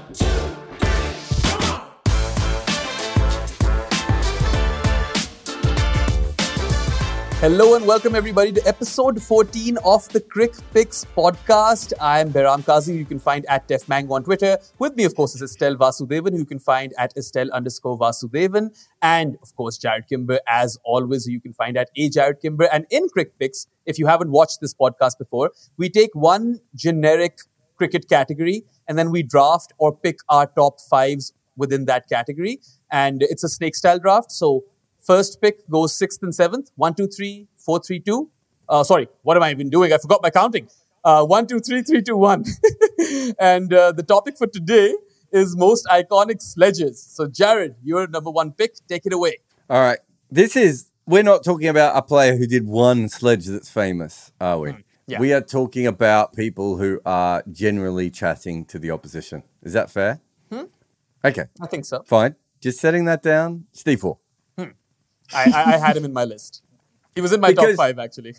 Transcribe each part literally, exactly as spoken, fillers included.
Hello and welcome everybody to episode fourteen of the Crick Picks podcast. I am Behram Kazi, who you can find at DefMango on Twitter. With me, of course, is Estelle Vasudevan, who you can find at Estelle underscore Vasudevan. And, of course, Jared Kimber, as always, who you can find at A Jared Kimber. And in Crick Picks, if you haven't watched this podcast before, we take one generic cricket category and then we draft or pick our top fives within that category. And it's a snake-style draft, so first pick goes sixth and seventh. One, two, three, four, three, two. Uh, sorry, what am I even doing? I forgot my counting. Uh, one, two, three, three, two, one. And uh, the topic for today is most iconic sledges. So, Jared, you're number one pick. Take it away. All right. This is, we're not talking about a player who did one sledge that's famous, are we? Mm, yeah. We are talking about people who are generally chatting to the opposition. Is that fair? Hmm? Okay. I think so. Fine. Just setting that down. Steve Waugh. I, I, I had him in my list. He was in my because, top five, actually.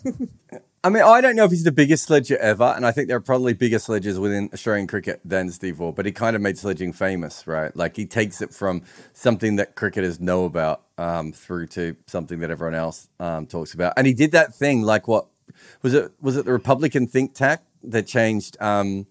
I mean, I don't know if he's the biggest sledger ever, and I think there are probably bigger sledgers within Australian cricket than Steve Waugh, but he kind of made sledging famous, right? Like, he takes it from something that cricketers know about um, through to something that everyone else um, talks about. And he did that thing, like what, was it Was it the Republican think tank that changed um,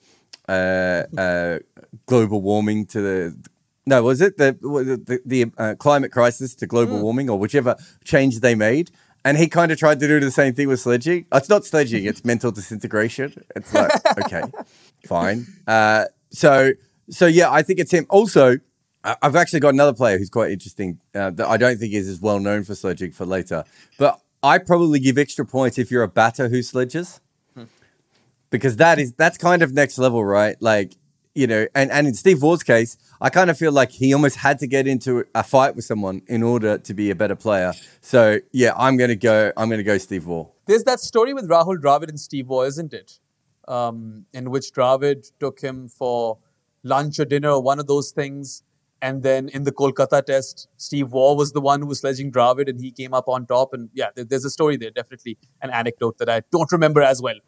uh, uh, global warming to the... No, was it the the, the uh, climate crisis to global mm. warming or whichever change they made? And he kind of tried to do the same thing with sledging. It's not sledging, it's mental disintegration. It's like, okay, fine. Uh, so, so yeah, I think it's him. Also, I've actually got another player who's quite interesting uh, that I don't think is as well known for sledging for later. But I probably give extra points if you're a batter who sledges. Hmm. Because that is that's kind of next level, right? Like, you know, and, and in Steve Waugh's case, I kind of feel like he almost had to get into a fight with someone in order to be a better player. So, yeah, I'm going to go I'm going to go Steve Waugh. There's that story with Rahul Dravid and Steve Waugh, isn't it? Um, in which Dravid took him for lunch or dinner or one of those things. And then in the Kolkata test, Steve Waugh was the one who was sledging Dravid and he came up on top. And yeah, there, there's a story there, definitely an anecdote that I don't remember as well.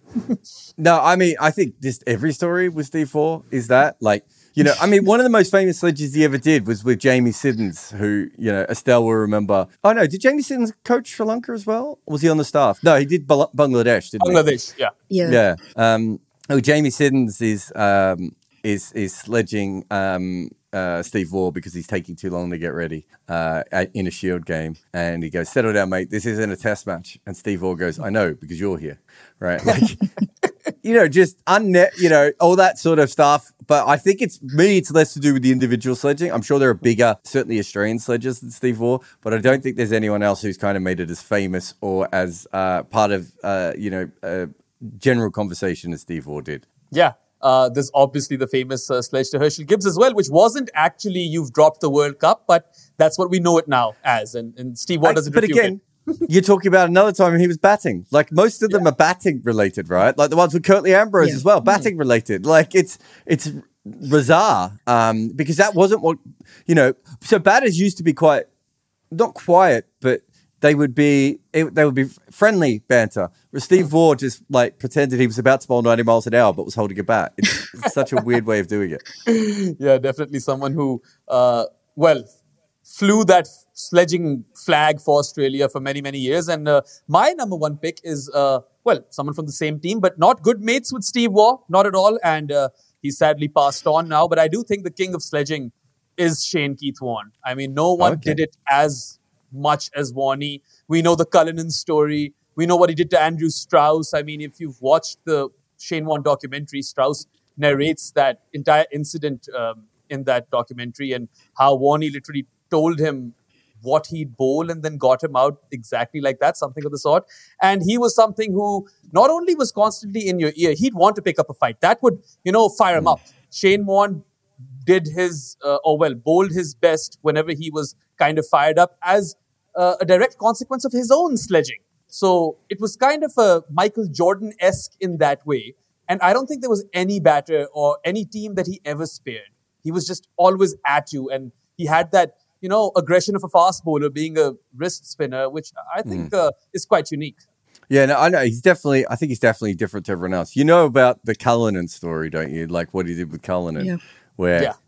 No, I mean, I think just every story with Steve Waugh is that. Like, you know, I mean, one of the most famous sledges he ever did was with Jamie Siddons, who, you know, Estelle will remember. Oh, no, did Jamie Siddons coach Sri Lanka as well? Or was he on the staff? No, he did Bangladesh, didn't Bangladesh, he? yeah. Yeah. Yeah. Um, oh, Jamie Siddons is, um, is, is sledging... Um, Uh, Steve Waugh because he's taking too long to get ready uh, in a Shield game, and he goes, "Settle down, mate. This isn't a test match." And Steve Waugh goes, "I know because you're here, right?" Like, you know, just unnet, you know, all that sort of stuff. But I think it's me. It's less to do with the individual sledging. I'm sure there are bigger, certainly Australian sledges than Steve Waugh, but I don't think there's anyone else who's kind of made it as famous or as uh, part of uh, you know uh, general conversation as Steve Waugh did. Yeah. Uh, there's obviously the famous uh, sledge to Herschel Gibbs as well, which wasn't actually you've dropped the World Cup, but that's what we know it now as. And, and Steve Waugh doesn't But again, you're talking about another time when he was batting. Like, most of them yeah. are batting related, right? Like the ones with Curtly Ambrose yeah. as well, batting mm. related. Like, it's it's bizarre um, because that wasn't what, you know, so batters used to be quite, not quiet, but they would be it, they would be friendly banter. Where Steve Waugh just like pretended he was about to bowl ninety miles an hour, but was holding a bat. It's, it's such a weird way of doing it. Yeah, definitely someone who, uh, well, flew that sledging flag for Australia for many, many years. And uh, my number one pick is, uh, well, someone from the same team, but not good mates with Steve Waugh, not at all. And uh, he's sadly passed on now. But I do think the king of sledging is Shane Keith Vaughan. I mean, no one okay. did it as much as Warney. We know the Cullinan story. We know what he did to Andrew Strauss. I mean, if you've watched the Shane Warne documentary, Strauss narrates that entire incident um, in that documentary and how Warney literally told him what he'd bowl and then got him out exactly like that, something of the sort. And he was something who not only was constantly in your ear, he'd want to pick up a fight. That would, you know, fire him up. Shane Warne did his, uh, or well, bowled his best whenever he was kind of fired up as uh, a direct consequence of his own sledging. So it was kind of a Michael Jordan-esque in that way. And I don't think there was any batter or any team that he ever spared. He was just always at you. And he had that, you know, aggression of a fast bowler being a wrist spinner, which I think mm. uh, is quite unique. Yeah, no, I know. He's definitely, I think he's definitely different to everyone else. You know about the Cullinan story, don't you? Like what he did with Cullinan, yeah. where yeah.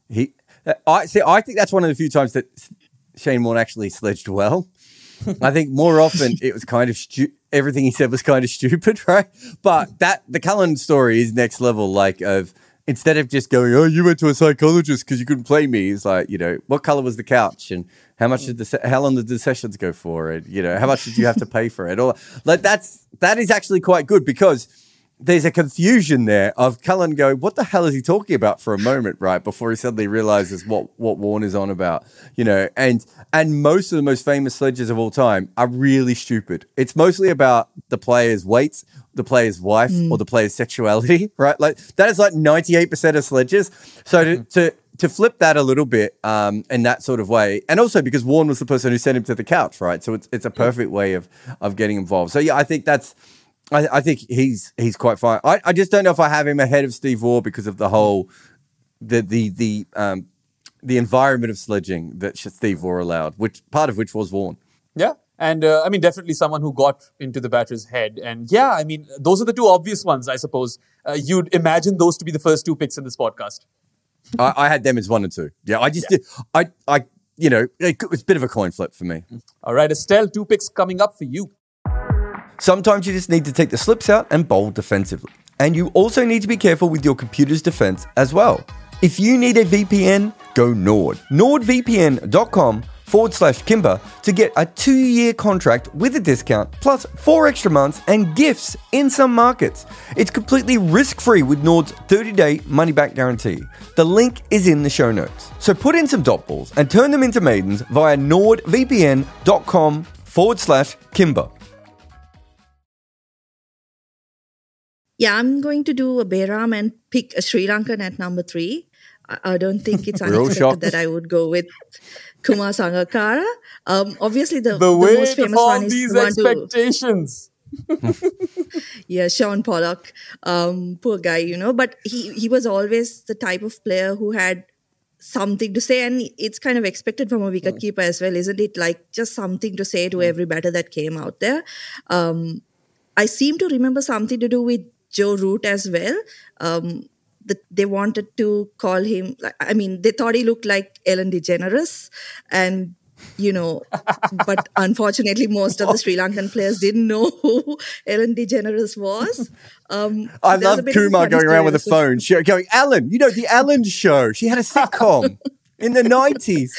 he, I see. I think that's one of the few times that Shane Warne actually sledged well. I think more often it was kind of stu- everything he said was kind of stupid, right? But that the Cullen story is next level. Like of instead of just going, oh, you went to a psychologist because you couldn't play me. He's like, you know, what color was the couch and how much did the se- how long did the sessions go for? And you know, how much did you have to pay for it? Or like that's that is actually quite good because there's a confusion there of Cullen going, what the hell is he talking about for a moment, right? Before he suddenly realizes what, what Warne is on about, you know, and, and most of the most famous sledges of all time are really stupid. It's mostly about the player's weight, the player's wife mm. or the player's sexuality, right? Like that is like ninety-eight percent of sledges. So to, to, to flip that a little bit um, in that sort of way, and also because Warne was the person who sent him to the couch, right? So it's, it's a perfect way of, of getting involved. So yeah, I think that's, I, I think he's he's quite fine. I, I just don't know if I have him ahead of Steve Waugh because of the whole the the the um the environment of sledging that Steve Waugh allowed, which part of which was Warne. Yeah, and uh, I mean definitely someone who got into the batter's head. And yeah, I mean those are the two obvious ones, I suppose. Uh, you'd imagine those to be the first two picks in this podcast. I, I had them as one and two. Yeah, I just yeah. did. I I you know it, it's a bit of a coin flip for me. All right, Estelle, two picks coming up for you. Sometimes you just need to take the slips out and bowl defensively. And you also need to be careful with your computer's defense as well. If you need a V P N, go Nord. NordVPN.com forward slash Kimber to get a two-year contract with a discount, plus four extra months and gifts in some markets. It's completely risk-free with Nord's thirty-day money-back guarantee. The link is in the show notes. So put in some dot balls and turn them into maidens via NordVPN.com forward slash Kimber. Yeah, I'm going to do a Behram and pick a Sri Lankan at number three. I, I don't think it's unexpected that I would go with Kumar Sangakkara. Um, obviously, the, the, the weight most famous of all one is these the one expectations. To, yeah, Sean Pollock, um, poor guy, you know. But he he was always the type of player who had something to say, and it's kind of expected from a wicketkeeper mm. as well, isn't it? Like just something to say to mm. every batter that came out there. Um, I seem to remember something to do with Joe Root as well. Um, the, they wanted to call him, I mean, they thought he looked like Ellen DeGeneres. And, you know, but unfortunately, most of the Sri Lankan players didn't know who Ellen DeGeneres was. Um, I love Kumar going around with a phone, going, Alan, you know, the Alan show. She had a sitcom in the nineties.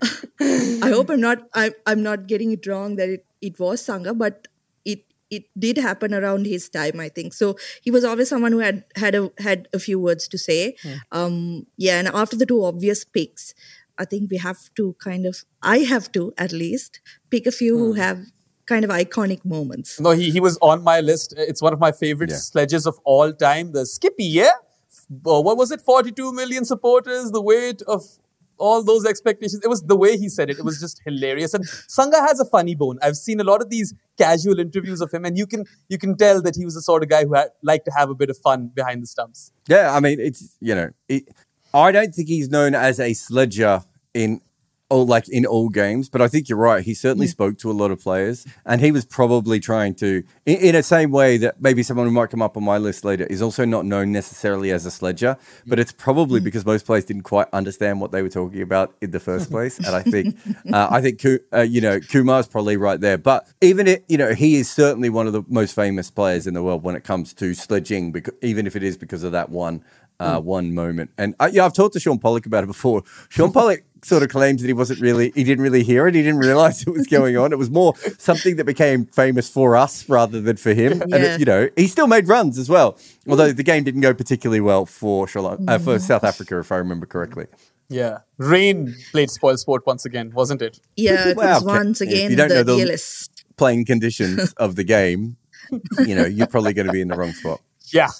I hope I'm not, I, I'm not getting it wrong that it, it was Sangha, but it did happen around his time, I think. So he was always someone who had had a, had a few words to say. Yeah. Um, yeah, and after the two obvious picks, I think we have to kind of, I have to at least, pick a few mm. who have kind of iconic moments. No, he, he was on my list. It's one of my favorite yeah. sledges of all time. The Skippy, yeah? Uh, what was it? forty-two million supporters, the weight of all those expectations. It was the way he said it. It was just hilarious. And Sangha has a funny bone. I've seen a lot of these casual interviews of him, and you can you can tell that he was the sort of guy who had, liked to have a bit of fun behind the stumps. Yeah, I mean, it's, you know, it, I don't think he's known as a sledger in all, like in all games, but I think you're right. He certainly mm. spoke to a lot of players, and he was probably trying to, in, in the same way that maybe someone who might come up on my list later is also not known necessarily as a sledger, but it's probably mm. because most players didn't quite understand what they were talking about in the first place. And I think, uh, I think, uh, you know, Kumar's probably right there. But even it, you know, he is certainly one of the most famous players in the world when it comes to sledging, because, even if it is because of that one. Uh, mm. One moment. And uh, yeah, I've talked to Sean Pollock about it before. Sean Pollock sort of claims that he wasn't really, he didn't really hear it. He didn't realize it was going on. It was more something that became famous for us rather than for him. Yeah. And, it, you know, he still made runs as well. Although the game didn't go particularly well for Sri Lanka, uh, for South Africa, if I remember correctly. Yeah. Rain played spoil sport once again, wasn't it? Yeah, it was well, once again if you don't the know the D L S. Playing conditions of the game, you know, you're probably going to be in the wrong spot. Yeah.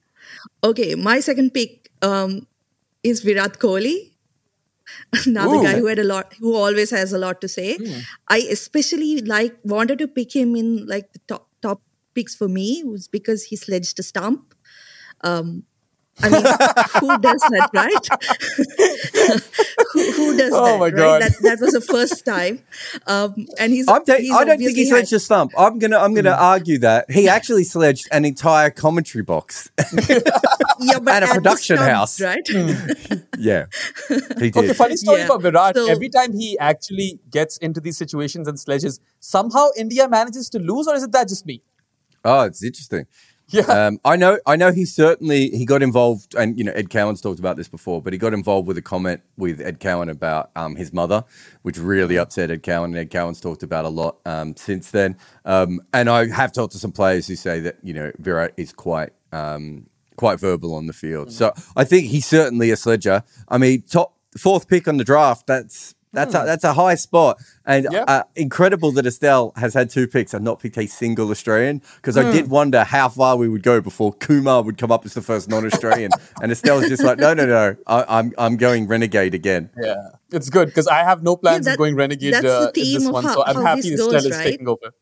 Okay, my second pick um, is Virat Kohli. Another Ooh. guy who had a lot, who always has a lot to say. Mm. I especially like wanted to pick him in like the top top picks for me was because he sledged a stump. Um, I mean, who does that, right? who, who does oh that? My right? God. That, that was the first time. Um, and he's. I'm ta- he's I don't think he sledged had- a stump. I'm gonna. I'm gonna mm. argue that he actually sledged an entire commentary box. yeah, but and a production stump, house, right? yeah. He did. Okay, funny story Yeah. about Virat. So- Every time he actually gets into these situations and sledges, somehow India manages to lose, or is it that just me? Oh, it's interesting. Yeah. Um, I know. I know. He certainly he got involved, and you know, Ed Cowan's talked about this before, but he got involved with a comment with Ed Cowan about um, his mother, which really upset Ed Cowan. And Ed Cowan's talked about a lot um, since then. Um, and I have talked to some players who say that you know Virat is quite um, quite verbal on the field. So I think he's certainly a sledger. I mean, top fourth pick on the draft. That's that's a, that's a high spot, and Yeah. uh, incredible that Estelle has had two picks and not picked a single Australian. Because I did wonder how far we would go before Kumar would come up as the first non-Australian, and Estelle's just like, no, no, no, I, I'm I'm going renegade again. Yeah, it's good because I have no plans Yeah, of that- going renegade that's the uh, in theme this of one, how- so I'm how happy this Estelle goes, is right? taking over.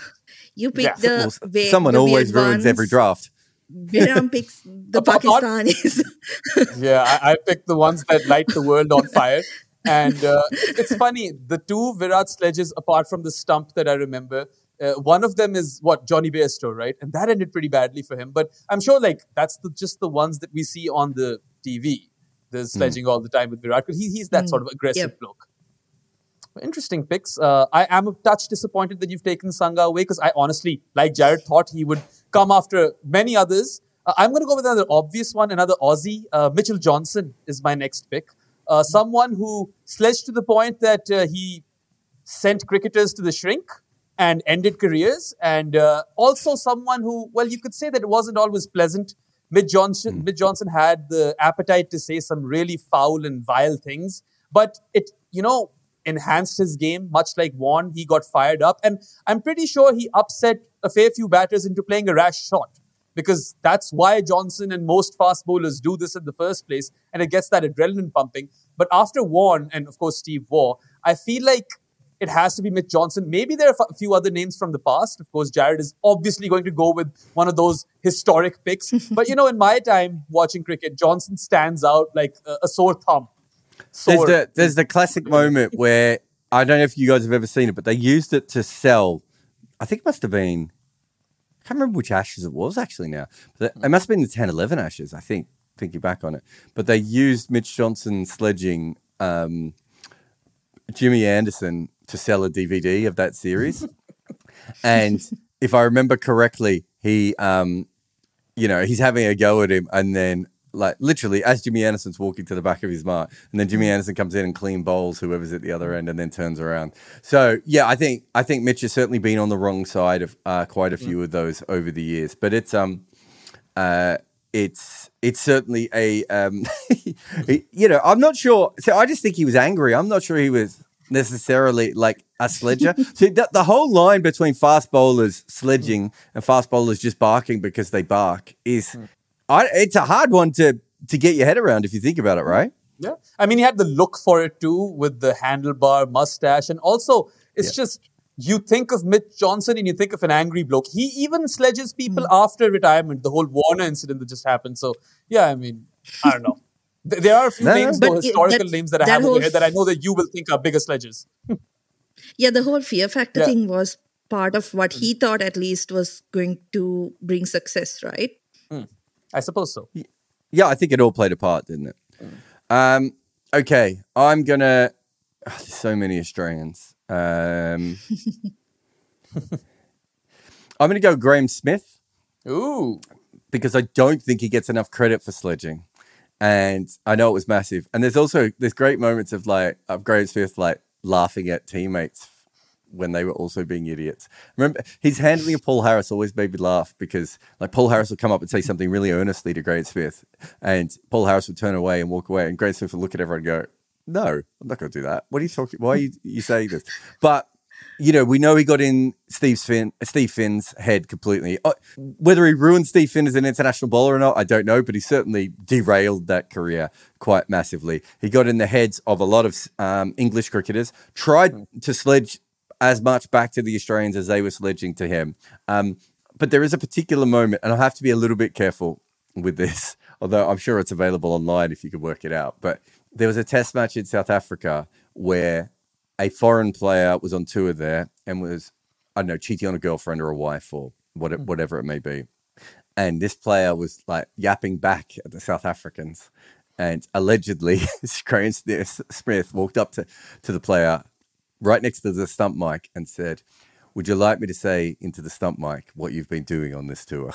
You pick Yeah. the Well, way, someone the always weird ruins every ones. draft. Viram picks the Apart- apart- Pakistanis. Yeah, I, I picked the ones that light the world on fire. And uh, it's funny, the two Virat sledges, apart from the stump that I remember, uh, one of them is what Johnny Bairstow, right? And that ended pretty badly for him. But I'm sure, like, that's the, just the ones that we see on the T V. The sledging all the time with Virat, because he, he's that sort of aggressive Yep. bloke. Interesting picks. Uh, I am a touch disappointed that you've taken Sangha away because I honestly, like Jared, thought he would come after many others. Uh, I'm going to go with another obvious one, another Aussie. Uh, Mitchell Johnson is my next pick. Uh, someone who sledged to the point that uh, he sent cricketers to the shrink and ended careers. And uh, also someone who, well, you could say that it wasn't always pleasant. Mitch Johnson, Mitch Johnson had the appetite to say some really foul and vile things, but it, you know, enhanced his game, much like Vaughan. He got fired up, and I'm pretty sure he upset a fair few batters into playing a rash shot, because that's why Johnson and most fast bowlers do this in the first place, and it gets that adrenaline pumping. But after Vaughan and, of course, Steve Waugh, I feel like it has to be Mitch Johnson. Maybe there are a few other names from the past. Of course, Jared is obviously going to go with one of those historic picks. But, you know, in my time watching cricket, Johnson stands out like a, a sore thumb. There's Sore. the there's the classic moment where I don't know if you guys have ever seen it, but they used it to sell. I think it must have been. I can't remember which Ashes it was actually now. But it must have been the ten eleven Ashes, I think, thinking back on it. But they used Mitch Johnson sledging um, Jimmy Anderson to sell a D V D of that series. And if I remember correctly, he, um, you know, he's having a go at him, and then, like, literally, as Jimmy Anderson's walking to the back of his mark, and then Jimmy Anderson comes in and clean bowls whoever's at the other end, and then turns around. So, yeah, I think I think Mitch has certainly been on the wrong side of uh, quite a few of those over the years. But it's um, uh, it's it's certainly a um, you know, I'm not sure. So I just think he was angry. I'm not sure he was necessarily like a sledger. So the, the whole line between fast bowlers sledging and fast bowlers just barking because they bark is, I, it's a hard one to to get your head around if you think about it, right? Yeah. I mean, he had the look for it too, with the handlebar mustache. And also, it's Yeah. just, you think of Mitch Johnson and you think of an angry bloke. He even sledges people after retirement, the whole Warner incident that just happened. So, yeah, I mean, I don't know. Th- There are a few No, no. names, But though, it- historical that- names that I that have over whole here that I know that you will think are bigger sledges. Yeah, the whole fear factor Yeah. thing was part of what he thought at least was going to bring success, right? I suppose so. Yeah, I think it all played a part, didn't it? Um, okay, I'm gonna. Oh, there's so many Australians. Um, I'm gonna go Graham Smith Ooh. because I don't think he gets enough credit for sledging, and I know it was massive. And there's also there's great moments of like of Graham Smith like laughing at teammates when they were also being idiots. Remember, his handling of Paul Harris always made me laugh because like Paul Harris would come up and say something really earnestly to Graham Smith, and Paul Harris would turn away and walk away, and Graham Smith would look at everyone and go, "No, I'm not going to do that. What are you talking? Why are you, you saying this?" But you know, we know he got in Steve Finn, Steve Finn's head completely. Uh, whether he ruined Steve Finn as an international bowler or not, I don't know, but he certainly derailed that career quite massively. He got in the heads of a lot of um, English cricketers, tried to sledge as much back to the Australians as they were sledging to him. Um, but there is a particular moment, and I'll have to be a little bit careful with this, although I'm sure it's available online if you could work it out. But there was a test match in South Africa where a foreign player was on tour there and was, I don't know, cheating on a girlfriend or a wife or whatever, whatever it may be. And this player was like yapping back at the South Africans. and allegedly Graham Smith walked up to, to the player right next to the stump mic and said, "Would you like me to say into the stump mic what you've been doing on this tour?"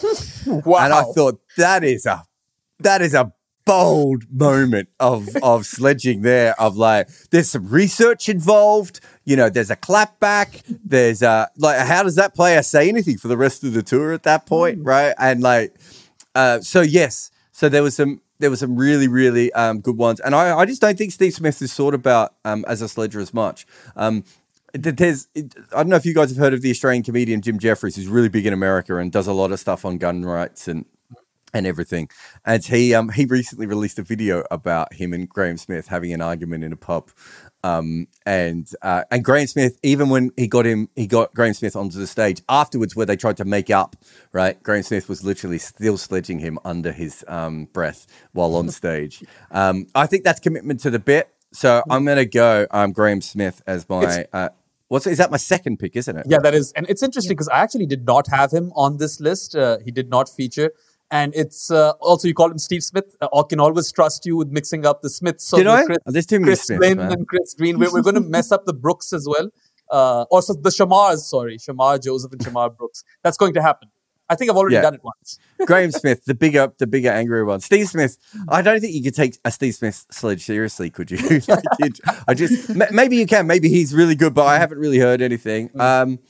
Wow. And I thought that is a that is a bold moment of of sledging there. Of like, there's some research involved. You know, there's a clapback. There's a like, how does that player say anything for the rest of the tour at that point, right? And like, uh, so yes, so there was some. There were some really, really um, good ones. And I, I just don't think Steve Smith is thought about um, as a sledger as much. Um, there's, I don't know if you guys have heard of the Australian comedian Jim Jeffries, who's really big in America and does a lot of stuff on gun rights and and everything. And he um, he recently released a video about him and Graham Smith having an argument in a pub. Um, and uh, and Graham Smith, even when he got him, he got Graham Smith onto the stage afterwards, where they tried to make up. Right, Graham Smith was literally still sledging him under his um, breath while on stage. Um, I think that's commitment to the bit. So I'm going to go um, Graham Smith as my. Uh, what's is that my second pick, isn't it? Yeah, that is, and it's interesting because I actually did not have him on this list. Uh, he did not feature. And it's uh, also, you call him Steve Smith. Uh, I can always trust you with mixing up the Smiths. So Did I? Chris, Oh, there's too many Chris Smiths, Flynn man. and Chris Green. We're, we're going to mess up the Brooks as well. Uh, or so the Shamars, sorry. Shamar Joseph and Shamar Brooks. That's going to happen. I think I've already Yeah. done it once. Graham Smith, the bigger, the bigger, angrier one. Steve Smith. I don't think you could take a Steve Smith sledge seriously, could you? like you'd- I just m- maybe you can. Maybe he's really good, but I haven't really heard anything. Um,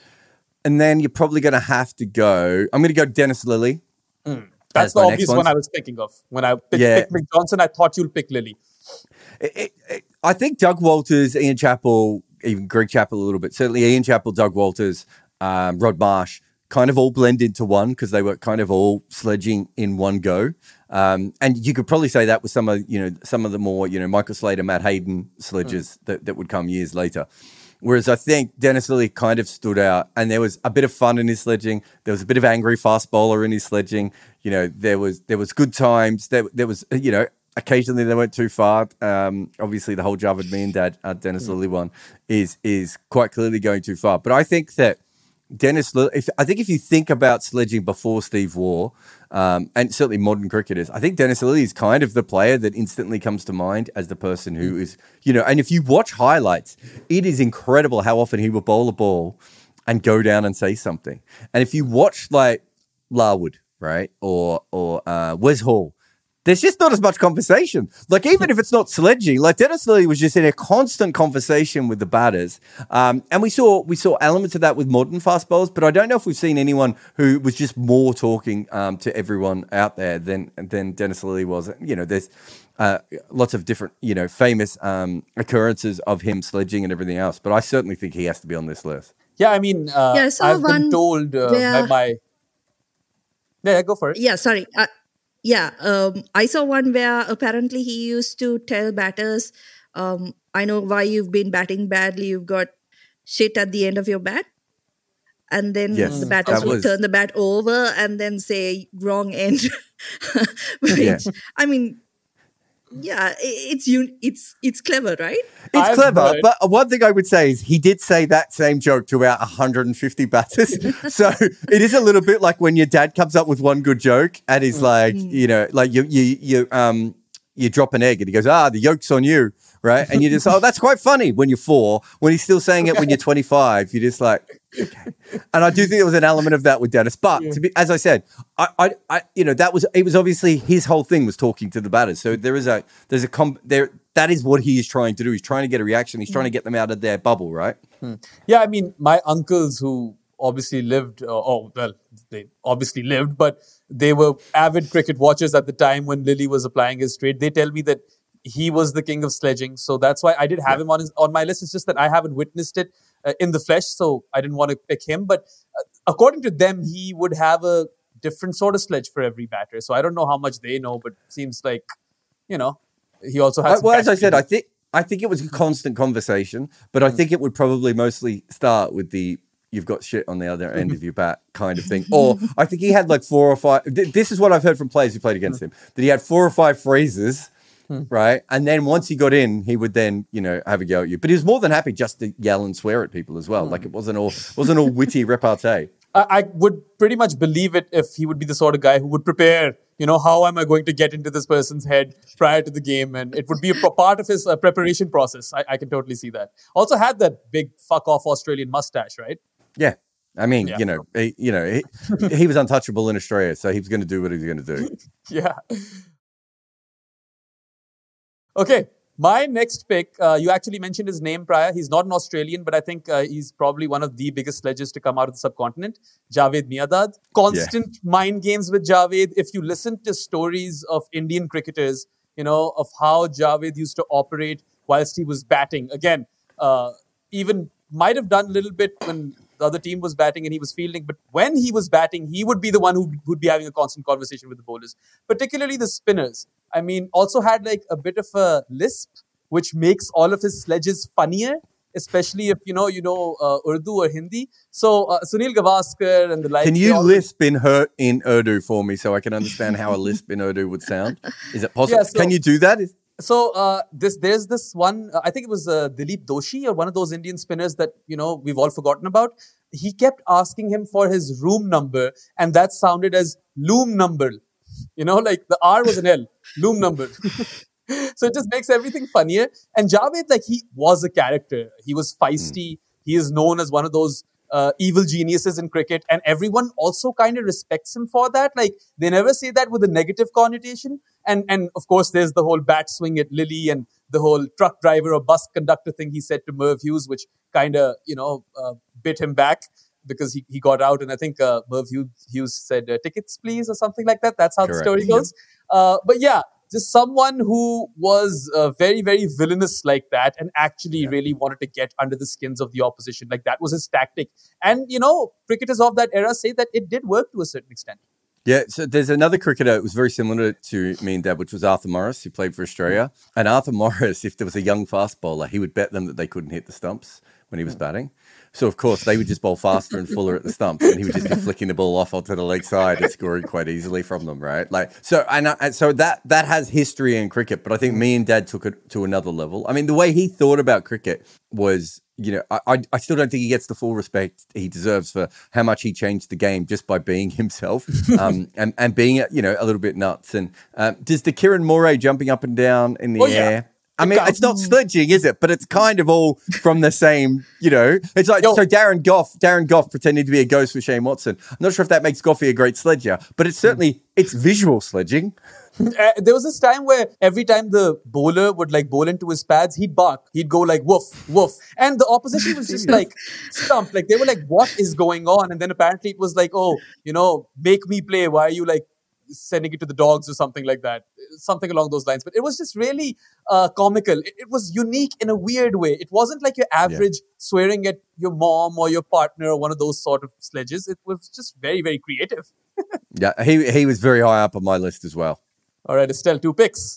and then you're probably going to have to go. I'm going to go Dennis Lilly. That's As the my next obvious one. one I was thinking of. When I picked, Yeah. picked Mick Johnson, I thought you'll pick Lily. It, it, it, I think Doug Walters, Ian Chappell, even Greg Chappell a little bit. Certainly Ian Chappell, Doug Walters, um, Rod Marsh, kind of all blend into one because they were kind of all sledging in one go. Um, and you could probably say that with some of you know some of the more you know Michael Slater, Matt Hayden sledges mm. that, that would come years later. Whereas I think Dennis Lilly kind of stood out, and there was a bit of fun in his sledging. There was a bit of angry fast bowler in his sledging. You know, there was there was good times. There there was you know occasionally they went too far. Um, obviously, the whole Javed Me and Dad uh, Dennis mm. Lilly one is is quite clearly going too far. But I think that Dennis Lilly, if, I think if you think about sledging before Steve Waugh, um, and certainly modern cricketers, I think Dennis Lilly is kind of the player that instantly comes to mind as the person who is, you know, and if you watch highlights, it is incredible how often he will bowl a ball and go down and say something. And if you watch like Larwood, right, or or uh, Wes Hall, there's just not as much conversation. Like, even if it's not sledging, like Dennis Lilly was just in a constant conversation with the batters. Um, and we saw we saw elements of that with modern fast bowlers, but I don't know if we've seen anyone who was just more talking um, to everyone out there than than Dennis Lilly was. You know, there's uh, lots of different, you know, famous um, occurrences of him sledging and everything else, but I certainly think he has to be on this list. Yeah, I mean, uh, Yeah, I saw I've been one told uh, where- by my... Yeah, go for it. Yeah, sorry. Uh, yeah, um, I saw one where apparently he used to tell batters, um, I know why you've been batting badly. You've got shit at the end of your bat. And then Yes, the batters that would was- turn the bat over and then say wrong end. Which, Yeah. I mean, yeah, i- it's un- it's it's clever, right? It's I've clever, heard- but one thing I would say is he did say that same joke to about one hundred fifty batters. So it is a little bit like when your dad comes up with one good joke and he's like, you know, like you you you um you drop an egg and he goes, ah, the yolk's on you, right? And you just, oh, that's quite funny when you're four. When he's still saying it when you're twenty-five, you're just like, okay. And I do think there was an element of that with Dennis. But to be, as I said, I, I, I, you know, that was it was obviously his whole thing was talking to the batters. So there is a there's a com- there that is what he is trying to do. He's trying to get a reaction. He's trying to get them out of their bubble, right? Yeah, I mean, my uncles who obviously lived, uh, oh, well, they obviously lived, but they were avid cricket watchers at the time when Lilly was applying his trade. They tell me that he was the king of sledging. So that's why I did have him on his, on my list. It's just that I haven't witnessed it uh, in the flesh, so I didn't want to pick him. But uh, according to them, he would have a different sort of sledge for every batter. So I don't know how much they know, but seems like, you know, he also has... I, some well, as I catch- said, I think I think it was a constant conversation, but I think it would probably mostly start with the "you've got shit on the other end of your bat" kind of thing. Or I think he had like four or five. th- This is what I've heard from players who played against him, that he had four or five phrases, right? And then once he got in, he would then, you know, have a go at you. But he was more than happy just to yell and swear at people as well. Like it wasn't all wasn't all witty repartee. I, I would pretty much believe it if he would be the sort of guy who would prepare, you know, how am I going to get into this person's head prior to the game? And it would be a pro- part of his uh, preparation process. I, I can totally see that. Also had that big fuck off Australian mustache, right? Yeah. I mean, Yeah. you know, he, you know, he, he was untouchable in Australia, so he was going to do what he was going to do. Yeah. Okay. My next pick, uh, you actually mentioned his name prior. He's not an Australian, but I think uh, he's probably one of the biggest sledges to come out of the subcontinent. Javed Miandad. Constant yeah. mind games with Javed. If you listen to stories of Indian cricketers, you know, of how Javed used to operate whilst he was batting. Again, uh, even might have done a little bit when the other team was batting and he was fielding. But when he was batting, he would be the one who would be having a constant conversation with the bowlers, particularly the spinners. I mean, also had like a bit of a lisp, which makes all of his sledges funnier, especially if, you know, you know uh, Urdu or Hindi. So uh, Sunil Gavaskar and the like. Can you lisp in her in Urdu for me so I can understand how a lisp in Urdu would sound? Is it possible? Yeah, so, can you do that? So uh, this there's this one, uh, I think it was uh, Dilip Doshi or one of those Indian spinners that, you know, we've all forgotten about. He kept asking him for his room number, and that sounded as loom number. You know, like the R was an L, loom number. So it just makes everything funnier. And Javed, like, he was a character. He was feisty. Mm. He is known as one of those uh, evil geniuses in cricket. And everyone also kind of respects him for that. Like, they never say that with a negative connotation. And, and of course, there's the whole bat swing at Lily and the whole truck driver or bus conductor thing he said to Merv Hughes, which kind of, you know, uh, bit him back. Because he, he got out, and I think uh, Merv Hughes said, uh, tickets, please, or something like that. That's how Correct. The story goes. Uh, but yeah, just someone who was uh, very, very villainous like that and actually yeah. really wanted to get under the skins of the opposition. Like, that was his tactic. And, you know, cricketers of that era say that it did work to a certain extent. Yeah, so there's another cricketer that was very similar to me and Dad, which was Arthur Morris, who played for Australia. And Arthur Morris, if there was a young fast bowler, he would bet them that they couldn't hit the stumps when he was batting. So, of course, they would just bowl faster and fuller at the stumps, and he would just be flicking the ball off onto the leg side and scoring quite easily from them, right? Like, so, and, uh, and so that that has history in cricket, but I think me and Dad took it to another level. I mean, the way he thought about cricket was, you know, I, I still don't think he gets the full respect he deserves for how much he changed the game just by being himself um, and, and being, you know, a little bit nuts. And um, does the Kiran Moray jumping up and down in the oh, air... Yeah. I mean, it's not sledging, is it? But it's kind of all from the same, you know. It's like, Yo. so Darren Goff, Darren Goff pretending to be a ghost with Shane Watson. I'm not sure if that makes Goffey a great sledger, but it's certainly, it's visual sledging. Uh, there was this time where every time the bowler would like bowl into his pads, he'd bark. He'd go like, woof, woof. And the opposition was just like stumped. Like, they were like, what is going on? And then apparently it was like, oh, you know, make me play. Why are you like sending it to the dogs or something like that, something along those lines. But it was just really uh, comical. It, it was unique in a weird way. It wasn't like your average yeah. swearing at your mom or your partner or one of those sort of sledges. It was just very, very creative. yeah, he he was very high up on my list as well. All right, Estelle, two picks.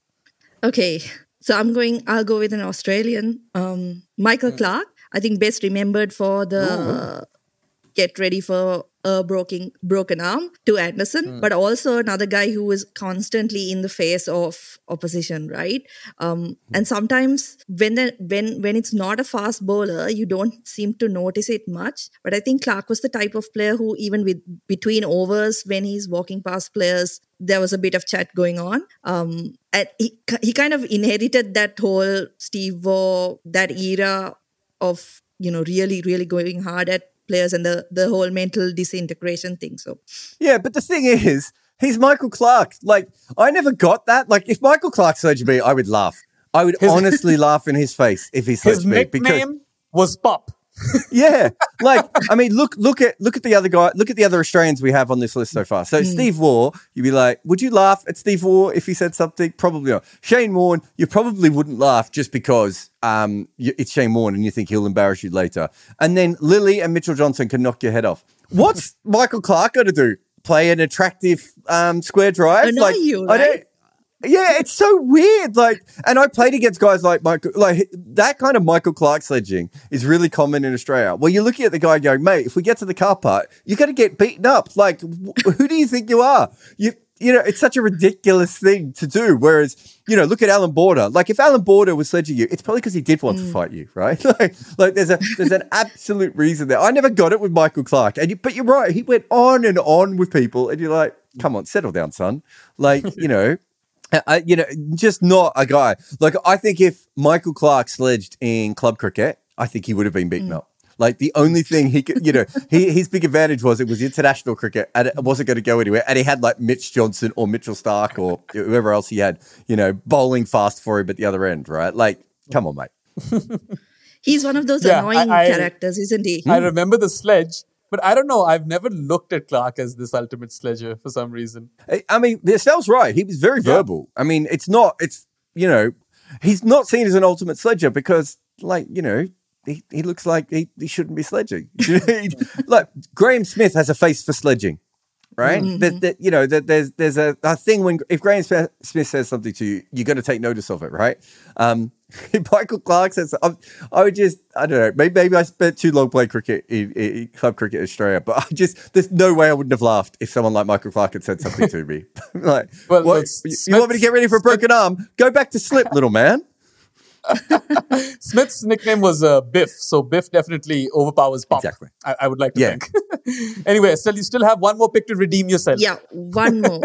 Okay, so I'm going, I'll go with an Australian, um, Michael mm. Clarke. I think best remembered for the uh, get ready for a broken broken arm to Anderson, mm. but also another guy who is constantly in the face of opposition, right? Um, mm. And sometimes when the, when when it's not a fast bowler, you don't seem to notice it much. But I think Clarke was the type of player who, even with between overs, when he's walking past players, there was a bit of chat going on. Um, and he he kind of inherited that whole Steve Waugh, that era of, you know, really, really going hard at players and the, the whole mental disintegration thing. So yeah, but the thing is, he's Michael Clarke. Like, I never got that. Like, if Michael Clarke sledged me, I would laugh. I would his, honestly laugh in his face if he sledged his me. His nickname because, was Pop. yeah, like, I mean, look, look at look at the other guy. Look at the other Australians we have on this list so far. So mm. Steve Waugh, you'd be like, would you laugh at Steve Waugh if he said something? Probably not. Shane Warne, you probably wouldn't laugh just because um, it's Shane Warne and you think he'll embarrass you later. And then Lily and Mitchell Johnson can knock your head off. What's Michael Clarke got to do? Play an attractive um, square drive? Annoy like, you, right? I don't. Yeah, it's so weird. Like, and I played against guys like Michael, like that kind of Michael Clarke sledging is really common in Australia. Well, you're looking at the guy going, mate, if we get to the car park, you're going to get beaten up. Like, wh- who do you think you are? You, you know, it's such a ridiculous thing to do. Whereas, you know, look at Alan Border. Like, if Alan Border was sledging you, it's probably because he did want mm. to fight you, right? like, like there's a there's an absolute reason there. I never got it with Michael Clark, and you, but you're right. He went on and on with people, and you're like, come on, settle down, son. Like, you know. I, you know, just not a guy. Like, I think if Michael Clark sledged in club cricket, I think he would have been beaten mm. up. Like, the only thing he could, you know, he, his big advantage was it was international cricket and it wasn't going to go anywhere. And he had like Mitch Johnson or Mitchell Stark or whoever else he had, you know, bowling fast for him at the other end, right? Like, come on, mate. He's one of those yeah, annoying I, I, characters, isn't he? I remember the sledge. But I don't know. I've never looked at Clark as this ultimate sledger for some reason. I mean, Estelle's right. He was very verbal. Yeah. I mean, it's not, it's, you know, he's not seen as an ultimate sledger because, like, you know, he, he looks like he, he shouldn't be sledging. Like, Graham Smith has a face for sledging, right? Mm-hmm. That, that, you know, that there's there's a, a thing when, if Graham Smith says something to you, you're going to take notice of it, right? Um, If Michael Clark says, I, I would just, I don't know, maybe, maybe I spent too long playing cricket in, in club cricket in Australia, but I just, there's no way I wouldn't have laughed if someone like Michael Clark had said something to me. Like, well, what, you, Smith's, you want me to get ready for a broken arm? Go back to slip, little man. Smith's nickname was uh, Biff, so Biff definitely overpowers Pump. Exactly. I, I would like to yeah. think. Anyway, Estelle, you still have one more pick to redeem yourself. Yeah, one more.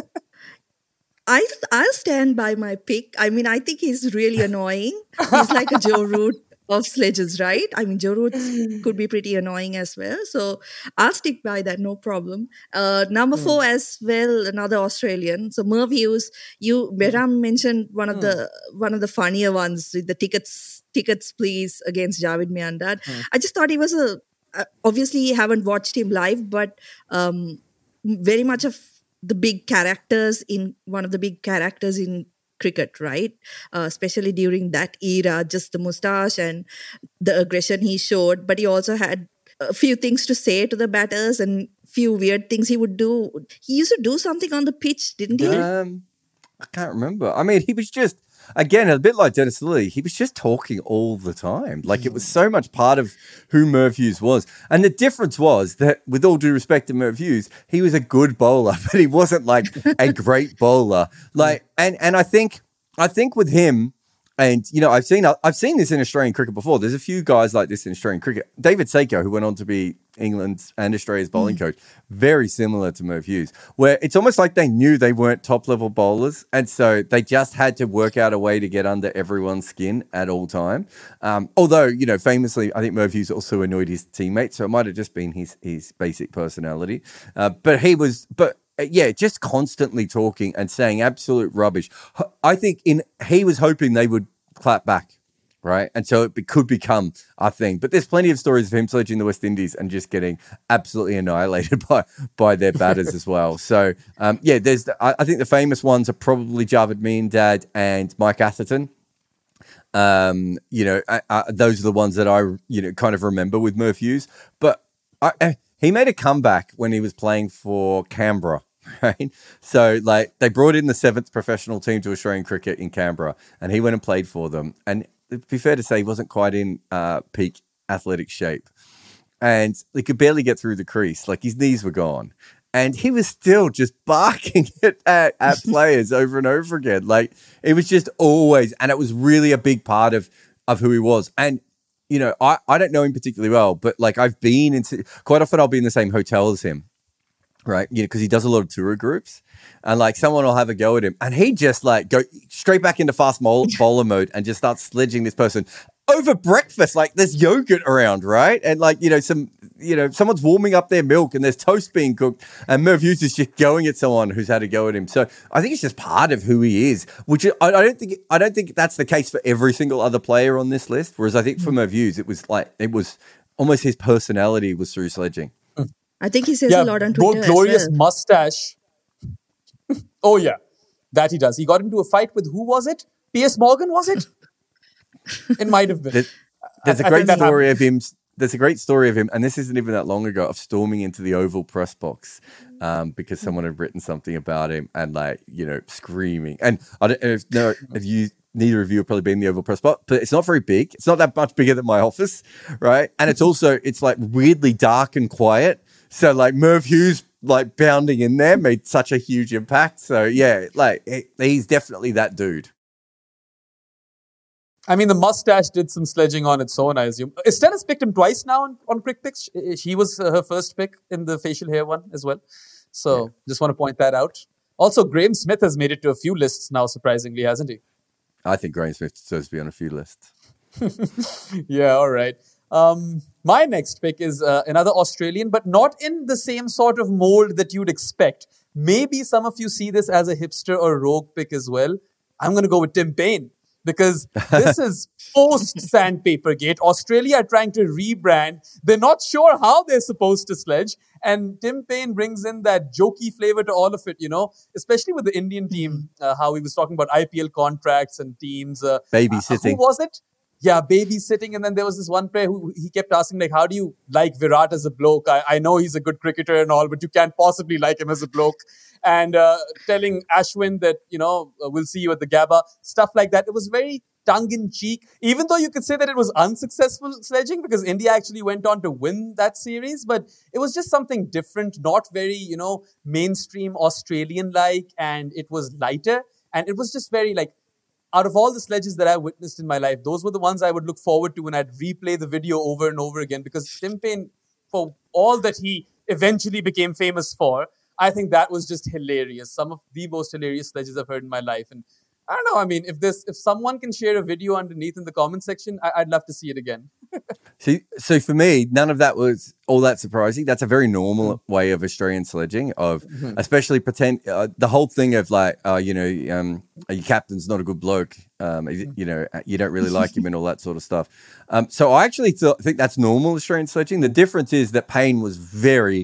I, I'll stand by my pick. I mean, I think he's really annoying. He's like a Joe Root of sledges, right? I mean, Joe Root could be pretty annoying as well. So I'll stick by that, no problem. Uh, number mm. four as well, another Australian. So Merv Hughes, you, Behram mentioned one of mm. the one of the funnier ones with the tickets, tickets please, against Javed Miandad. Mm. I just thought he was a, uh, obviously haven't watched him live, but um, very much of the big characters in one of the big characters in cricket, right? Uh, especially during that era, just the moustache and the aggression he showed. But he also had a few things to say to the batters and few weird things he would do. He used to do something on the pitch, didn't he? Um, I can't remember. I mean, he was just, again, a bit like Dennis Lillee, he was just talking all the time. Like, it was so much part of who Merv Hughes was. And the difference was that, with all due respect to Merv Hughes, he was a good bowler, but he wasn't like a great bowler. Like, and and I think I think with him, and you know, I've seen I've seen this in Australian cricket before. There's a few guys like this in Australian cricket. David Seiko, who went on to be England's and Australia's bowling mm. coach, very similar to Merv Hughes, where it's almost like they knew they weren't top level bowlers, and so they just had to work out a way to get under everyone's skin at all time. Um, although, you know, famously, I think Merv Hughes also annoyed his teammates, so it might have just been his his basic personality. Uh, but he was, but. Yeah, just constantly talking and saying absolute rubbish. I think in he was hoping they would clap back, right? And so it be, could become a thing. But there's plenty of stories of him sledging the West Indies and just getting absolutely annihilated by by their batters as well. So, um, yeah, there's. I, I think the famous ones are probably Javed Miandad and Mike Atherton. Um, you know, I, I, those are the ones that I, you know, kind of remember with Merv Hughes. But I, I, he made a comeback when he was playing for Canberra. Right. So, like, they brought in the seventh professional team to Australian cricket in Canberra, and he went and played for them. And it'd be fair to say he wasn't quite in uh, peak athletic shape, and he could barely get through the crease. Like, his knees were gone, and he was still just barking at, at, at players over and over again. Like, it was just always, and it was really a big part of of who he was. And you know, I I don't know him particularly well, but like, I've been into quite often. I'll be in the same hotel as him. Right, you know, because he does a lot of tour groups, and like someone will have a go at him, and he just like go straight back into fast bowler mode and just starts sledging this person over breakfast. Like, there's yogurt around, right, and like, you know, some, you know, someone's warming up their milk and there's toast being cooked, and Merv Hughes is just going at someone who's had a go at him. So I think it's just part of who he is, which I, I don't think I don't think that's the case for every single other player on this list. Whereas I think for Merv Hughes, it was like it was almost his personality was through sledging. I think he says yeah, a lot on Twitter. Glorious as well. mustache. Oh, yeah. That he does. He got into a fight with, who was it? P S Morgan, was it? It might have been. There's, there's I, a great story of him. There's a great story of him, and this isn't even that long ago, of storming into the Oval press box um, because someone had written something about him and, like, you know, screaming. And I don't know if, no, if you... Neither of you have probably been in the Oval press box, but it's not very big. It's not that much bigger than my office, right? And it's also, it's like weirdly dark and quiet. So like Merv Hughes like bounding in there made such a huge impact. So yeah, like he, he's definitely that dude. I mean, the mustache did some sledging on its own, I assume. Estella's picked him twice now on, on Quick Picks. He was uh, her first pick in the facial hair one as well. So yeah. Just want to point that out. Also, Graham Smith has made it to a few lists now, surprisingly, hasn't he? I think Graham Smith deserves to be on a few lists. Yeah, all right. Um, my next pick is uh, another Australian, but not in the same sort of mold that you'd expect. Maybe some of you see this as a hipster or rogue pick as well. I'm going to go with Tim Paine. Because this is post-Sandpaper Gate. Australia are trying to rebrand. They're not sure how they're supposed to sledge. And Tim Paine brings in that jokey flavor to all of it, you know, especially with the Indian team, uh, how he was talking about I P L contracts and teams. Uh, babysitting. Uh, who was it? Yeah, babysitting. And then there was this one player who he kept asking, like, how do you like Virat as a bloke? I, I know he's a good cricketer and all, but you can't possibly like him as a bloke. And uh, telling Ashwin that, you know, uh, we'll see you at the Gabba, stuff like that. It was very tongue-in-cheek, even though you could say that it was unsuccessful sledging because India actually went on to win that series. But it was just something different, not very, you know, mainstream Australian-like, and it was lighter. And it was just very, like, out of all the sledges that I witnessed in my life, those were the ones I would look forward to when I'd replay the video over and over again because Tim Paine, for all that he eventually became famous for, I think that was just hilarious. Some of the most hilarious sledges I've heard in my life. And I don't know, I mean, if this, if someone can share a video underneath in the comment section, I, I'd love to see it again. See, so for me, none of that was all that surprising. That's a very normal mm-hmm. way of Australian sledging, of mm-hmm. especially pretend uh, the whole thing of like, uh, you know, um, your captain's not a good bloke. Um, mm-hmm. You know, you don't really like him and all that sort of stuff. Um, so I actually th- think that's normal Australian sledging. The difference is that Paine was very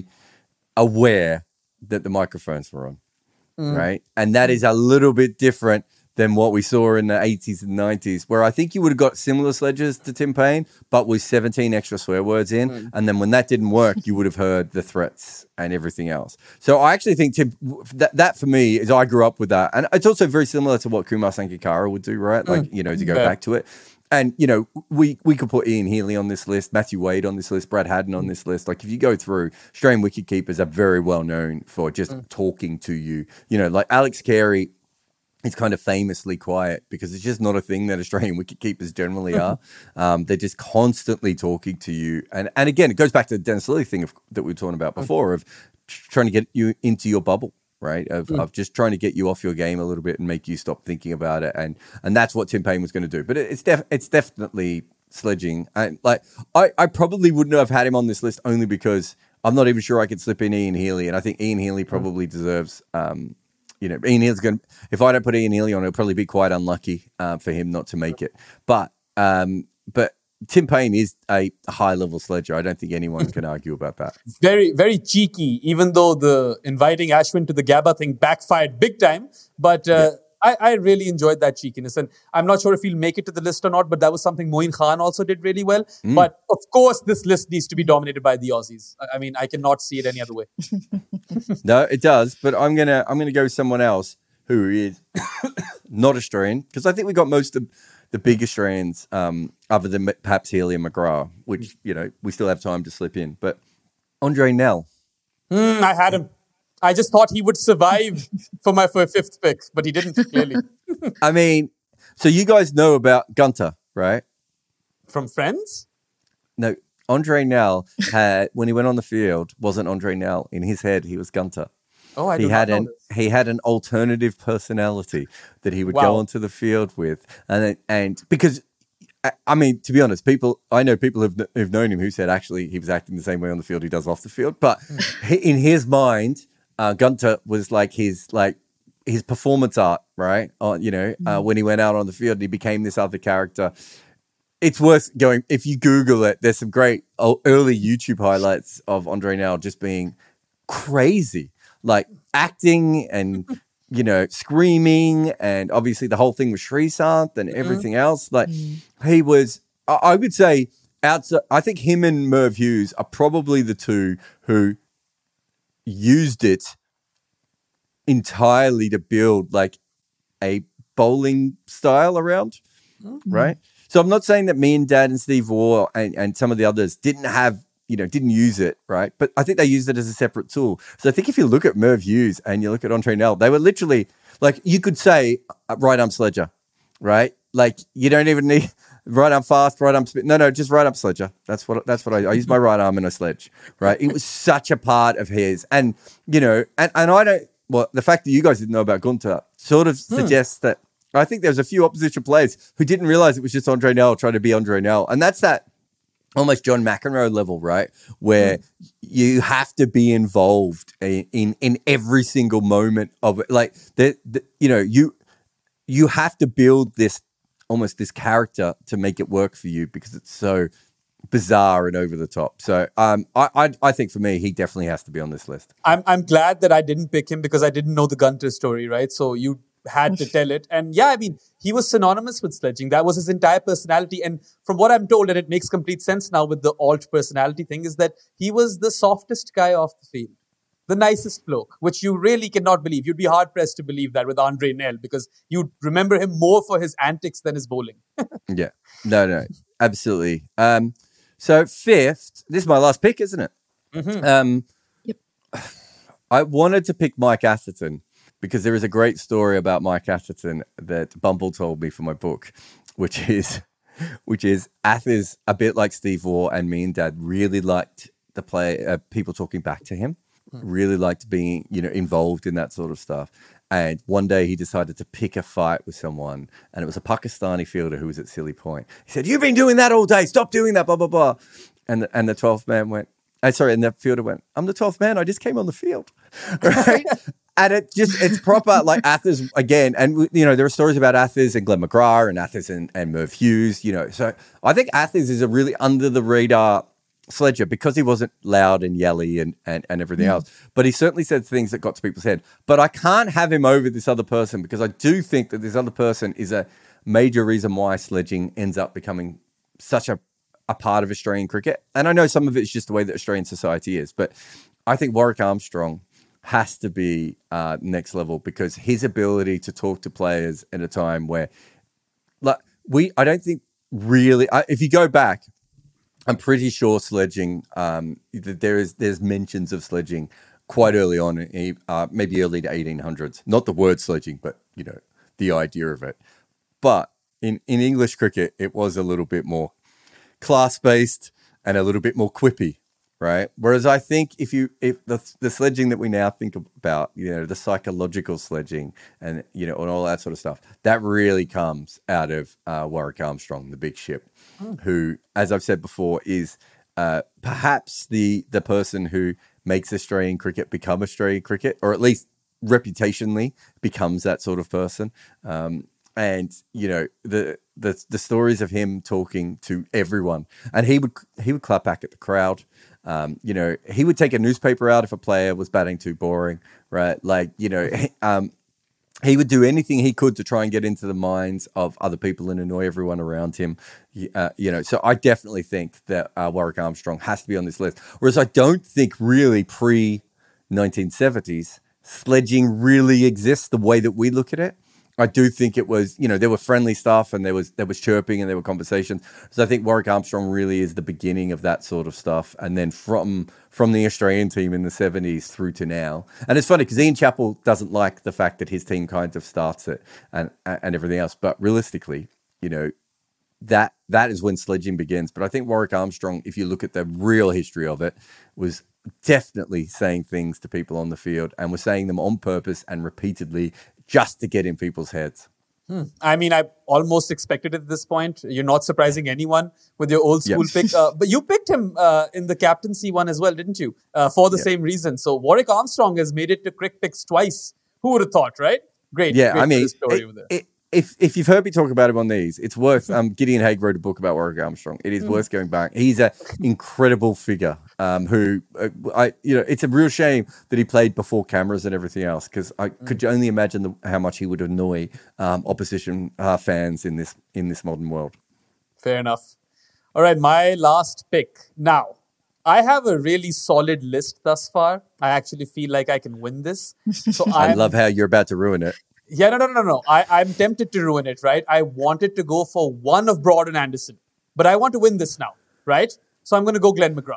aware that the microphones were on, mm. right? And that is a little bit different than what we saw in the eighties and nineties, where I think you would have got similar sledges to Tim Paine, but with seventeen extra swear words in. Mm. And then when that didn't work, you would have heard the threats and everything else. So I actually think Tim, that, that for me is I grew up with that. And it's also very similar to what Kumar Sangakkara would do, right? Like, mm. you know, to go yeah. back to it. And, you know, we, we could put Ian Healy on this list, Matthew Wade on this list, Brad Haddon on this list. Like, if you go through, Australian wicketkeepers are very well known for just mm. talking to you. You know, like Alex Carey is kind of famously quiet because it's just not a thing that Australian wicketkeepers generally are. Um, they're just constantly talking to you. And, and again, it goes back to the Dennis Lilly thing of, that we were talking about before of trying to get you into your bubble. Right, of, mm. of just trying to get you off your game a little bit and make you stop thinking about it, and and that's what Tim Paine was going to do. But it, it's def- it's definitely sledging, and like I, I probably wouldn't have had him on this list only because I'm not even sure I could slip in Ian Healy, and I think Ian Healy probably mm. deserves, um, you know, Ian Healy's going. If I don't put Ian Healy on, it'll probably be quite unlucky uh, for him not to make it. But um, but. Tim Paine is a high-level sledger. I don't think anyone can argue about that. Very, very cheeky, even though the inviting Ashwin to the Gabba thing backfired big time. But uh, yeah. I, I really enjoyed that cheekiness. And I'm not sure if he'll make it to the list or not, but that was something Moeen Khan also did really well. Mm. But, of course, this list needs to be dominated by the Aussies. I, I mean, I cannot see it any other way. No, it does. But I'm going to I'm gonna go with someone else who is not Australian, because I think we got most of the big Australians, um, other than perhaps Healy and McGrath, which, you know, we still have time to slip in. But Andre Nell. Mm, I had him. I just thought he would survive for my for fifth pick, but he didn't, clearly. I mean, so you guys know about Gunter, right? From Friends? No, Andre Nell had, when he went on the field, wasn't Andre Nell. In his head, he was Gunter. Oh, I he had an this. he had an alternative personality that he would wow. go onto the field with, and and because I mean, to be honest, people I know people who've who've known him who said actually he was acting the same way on the field he does off the field, but he, in his mind, uh, Gunter was like his like his performance art, right? On you know uh, when he went out on the field, he became this other character. It's worth going if you Google it. There's some great early YouTube highlights of Andre Nell just being crazy. Like acting and, you know, screaming, and obviously the whole thing with Srisanth and everything mm-hmm. else. Like mm-hmm. he was, I would say, outside. I think him and Merv Hughes are probably the two who used it entirely to build like a bowling style around, mm-hmm. right? So I'm not saying that me and Dad and Steve Waugh and, and some of the others didn't have you know, didn't use it, right? But I think they used it as a separate tool. So I think if you look at Merv Hughes and you look at Andre Nell, they were literally like, you could say uh, right arm sledger, right? Like you don't even need right arm fast, right arm spin. No, no, just right arm sledger. That's what that's what I, I use my right arm in a sledge, right? It was such a part of his, and you know, and, and I don't. Well, the fact that you guys didn't know about Gunter sort of hmm. suggests that I think there's a few opposition players who didn't realize it was just Andre Nell trying to be Andre Nell, and that's that almost John McEnroe level, right? Where mm. you have to be involved in, in, in every single moment of it. Like, the, the, you know, you you have to build this, almost this character to make it work for you because it's so bizarre and over the top. So um, I, I I think for me, he definitely has to be on this list. I'm I'm glad that I didn't pick him because I didn't know the Gunter story, right? So you had to tell it. And yeah, I mean, he was synonymous with sledging. That was his entire personality. And from what I'm told, and it makes complete sense now with the alt personality thing, is that he was the softest guy off the field. The nicest bloke, which you really cannot believe. You'd be hard-pressed to believe that with Andre Nell because you'd remember him more for his antics than his bowling. Yeah. No, no. Absolutely. Um, so fifth, this is my last pick, isn't it? Mm-hmm. Um, yep. I wanted to pick Mike Atherton, because there is a great story about Mike Atherton that Bumble told me for my book, which is, which is Athers, a bit like Steve Waugh and me and Dad, really liked the play, uh, people talking back to him, hmm. really liked being, you know, involved in that sort of stuff. And one day he decided to pick a fight with someone, and it was a Pakistani fielder who was at Silly Point. He said, "You've been doing that all day. Stop doing that, blah, blah, blah." And the, and the twelfth man went, uh, sorry, and the fielder went, "I'm the twelfth man. I just came on the field." Right? And it just, it's proper like Athers again. And, you know, there are stories about Athers and Glenn McGrath and Athers and, and Merv Hughes, you know. So I think Athers is a really under the radar sledger because he wasn't loud and yelly and, and, and everything mm. else. But he certainly said things that got to people's head. But I can't have him over this other person because I do think that this other person is a major reason why sledging ends up becoming such a, a part of Australian cricket. And I know some of it's just the way that Australian society is. But I think Warwick Armstrong has to be uh, next level because his ability to talk to players at a time where, like, we, I don't think really, I, if you go back, I'm pretty sure sledging, um, there is, there's mentions of sledging quite early on, uh, maybe early to eighteen hundreds. Not the word sledging, but, you know, the idea of it. But in, in English cricket, it was a little bit more class-based and a little bit more quippy. Right. Whereas I think if you if the the sledging that we now think about, you know, the psychological sledging and, you know, and all that sort of stuff, that really comes out of uh, Warwick Armstrong, the big ship, mm. who, as I've said before, is uh, perhaps the the person who makes Australian cricket become Australian cricket, or at least reputationally becomes that sort of person. Um, and, you know, the the the stories of him talking to everyone, and he would he would clap back at the crowd. Um, you know, he would take a newspaper out if a player was batting too boring, right? Like, you know, um, he would do anything he could to try and get into the minds of other people and annoy everyone around him. Uh, you know, so I definitely think that uh, Warwick Armstrong has to be on this list. Whereas I don't think really pre nineteen seventies sledging really exists the way that we look at it. I do think it was, you know, there were friendly stuff and there was there was chirping and there were conversations. So I think Warwick Armstrong really is the beginning of that sort of stuff. And then from from the Australian team in the seventies through to now. And it's funny because Ian Chappell doesn't like the fact that his team kind of starts it and and everything else. But realistically, you know, that that is when sledging begins. But I think Warwick Armstrong, if you look at the real history of it, was definitely saying things to people on the field and was saying them on purpose and repeatedly just to get in people's heads. Hmm. I mean, I almost expected it at this point. You're not surprising anyone with your old school yep. pick. Uh, but you picked him uh, in the captaincy one as well, didn't you? Uh, for the yep. same reason. So Warwick Armstrong has made it to Crick Picks twice. Who would have thought, right? Great. Yeah, great I mean, story it, over there. It, if if you've heard me talk about him on these, it's worth. Um, Gideon Haigh wrote a book about Warwick Armstrong. It is mm. worth going back. He's an incredible figure. Um, who uh, I you know, it's a real shame that he played before cameras and everything else because I mm. could only imagine the, how much he would annoy um, opposition uh, fans in this in this modern world. Fair enough. All right, my last pick now. I have a really solid list thus far. I actually feel like I can win this. So I love how you're about to ruin it. Yeah, no, no, no, no. I, I'm tempted to ruin it, right? I wanted to go for one of Broad and Anderson, but I want to win this now, right? So I'm going to go Glenn McGrath.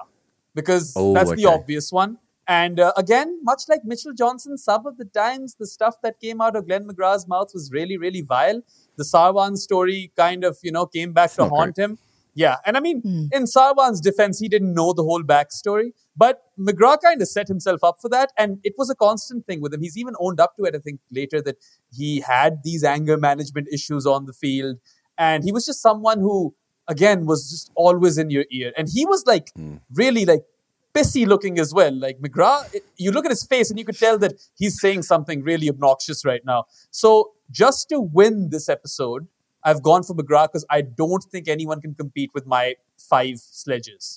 because Oh, that's the okay. obvious one. And uh, again, much like Mitchell Johnson, some of the times the stuff that came out of Glenn McGrath's mouth was really, really vile. The Sarwan story kind of, you know, came back It's to not haunt him. Yeah. And I mean, in Sarwan's defense, he didn't know the whole backstory. But McGrath kind of set himself up for that. And it was a constant thing with him. He's even owned up to it, I think, later, that he had these anger management issues on the field. And he was just someone who, again, was just always in your ear. And he was like, really like, pissy looking as well. Like McGrath, it- you look at his face and you could tell that he's saying something really obnoxious right now. So just to win this episode, I've gone for McGrath because I don't think anyone can compete with my five sledges.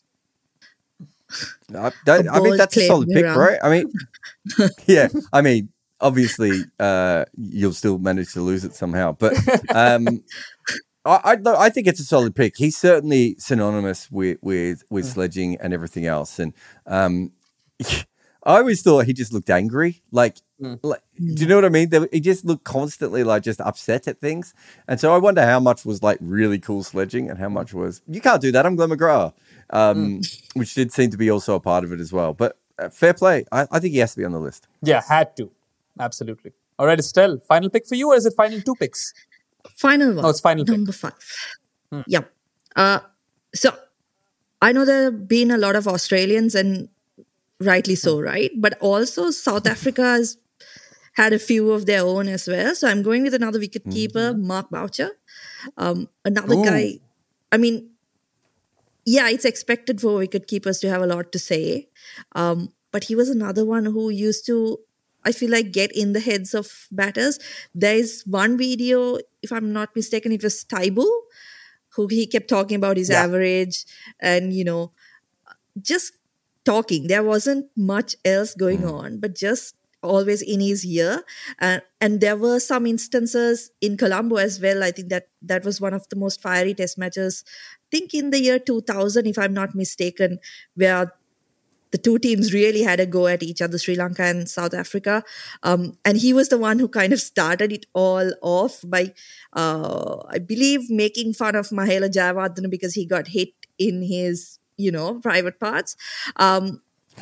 I, don't, A I mean, bold that's a claim, solid pick, Miran. right? I mean, yeah. I mean, obviously, uh, you'll still manage to lose it somehow, but um, I, I, no, I think it's a solid pick. He's certainly synonymous with with, with sledging and everything else, and um, I always thought he just looked angry. Like, like, do you know what I mean? There- He just looked constantly like just upset at things, and so I wonder how much was like really cool sledging and how much was you can't do that. I'm Glenn McGrath, um, which did seem to be also a part of it as well. But uh, fair play. I, I think he has to be on the list. Yeah, had to. Absolutely. All right, Estelle, final pick for you, or is it final two picks? Final one. Oh, it's final pick. Number five. Yeah. Uh, so I know there have been a lot of Australians, and rightly so, right? But also South Africa has had a few of their own as well. So I'm going with another wicket keeper, Mark Boucher. Um, another Ooh. guy. I mean, yeah, it's expected for wicket keepers to have a lot to say. Um, but he was another one who used to, I feel like, get in the heads of batters. There is one video, if I'm not mistaken, it was Taibu, who he kept talking about his Yeah. average and, you know, just talking. There wasn't much else going on, but just always in his ear. Uh, and there were some instances in Colombo as well. I think that that was one of the most fiery test matches, I think in the year two thousand, if I'm not mistaken, where the two teams really had a go at each other, Sri Lanka and South Africa. Um, and he was the one who kind of started it all off by, uh, I believe, making fun of Mahela Jayawardene because he got hit in his, you know, private parts. Um,